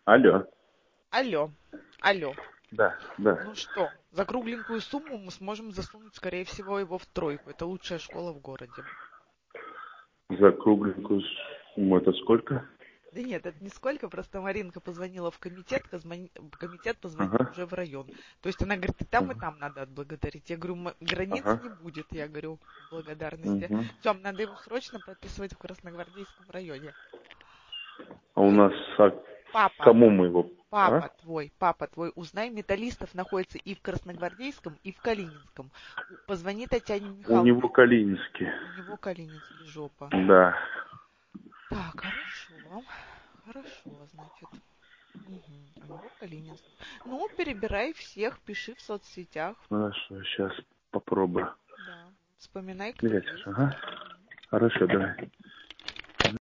Алло. Алло, алло. Да, да. Ну что, за кругленькую сумму мы сможем засунуть, скорее всего, его в тройку. Это лучшая школа в городе. За кругленькую сумму это сколько? Да нет, это нисколько, просто Маринка позвонила в комитет, комитет позвонил Ага, уже в район. То есть она говорит, и ага, там надо отблагодарить. Я говорю, границ ага. не будет, я говорю, благодарности. Угу. Тем, надо его срочно прописывать в Красногвардейском районе. А у нас Папа, кому мы его? А? папа твой, узнай, металлистов находится и в Красногвардейском, и в Калининском. Позвони Татьяне У него Михайловне. Калининский. У него Калининский жопа. Да. Так, хорошо. Хорошо, значит. Мгм, у него Калининский. Ну, перебирай всех, пиши в соцсетях. Хорошо, сейчас попробую. Да. Вспоминай, кто Блять, есть. ага. Хорошо, давай.